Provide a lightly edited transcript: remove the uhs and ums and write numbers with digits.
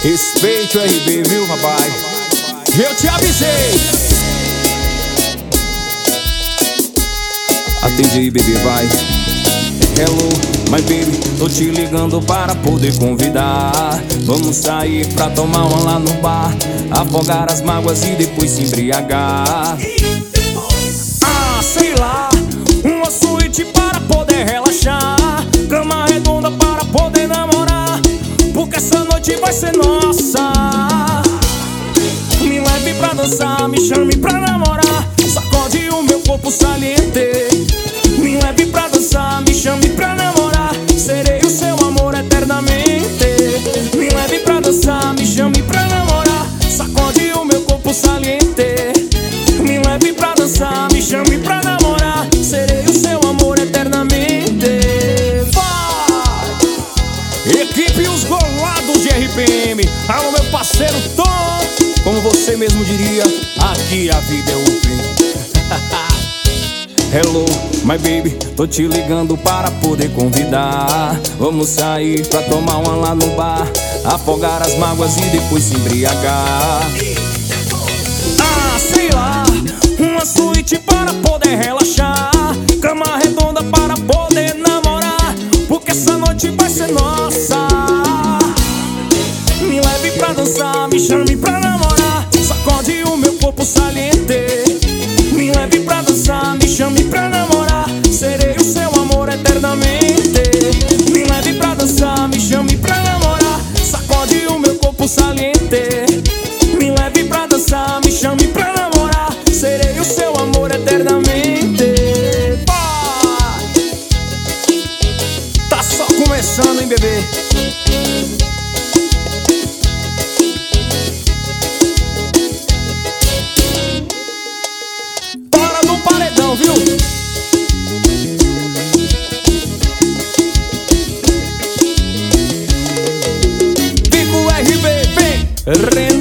Respeite o RB, viu, rapaz? Eu te avisei. Atende aí, bebê, vai. Hello, my baby, tô te ligando para poder convidar. Vamos sair pra tomar uma lá no bar, afogar as mágoas e depois se embriagar. Ah, sei lá, uma suíte para poder relaxar, cama redonda para poder namorar, porque essa noite vai ser nossa. Me leve pra dançar, me chame pra namorar, sacode o meu corpo saliente. Me leve pra dançar, me chame pra namorar, serei o seu amor eternamente. Me leve pra dançar, me chame pra namorar, sacode o meu corpo saliente. Me leve pra dançar, me chame pra namorar, serei o seu amor eternamente. Vai! Equipe Os Golados de RPM. Alô, meu parceiro Tom. Como você mesmo diria, aqui a vida é o fim. Hello, my baby, tô te ligando para poder convidar. Vamos sair pra tomar uma lá no bar, afogar as mágoas e depois se embriagar. Ah, sei lá, uma suíte para poder relaxar, cama redonda para poder namorar, porque essa noite vai ser nossa. Me leve pra dançar, me chame pra namorar, sacode o meu corpo saliente. Me leve pra dançar, me chame pra namorar, serei o seu amor eternamente. Me leve pra dançar, me chame pra namorar, sacode o meu corpo saliente. Me leve pra dançar, me chame pra namorar, serei o seu amor eternamente. Vai! Tá só começando, hein, bebê? Paredão, viu? Fica o RB, vem!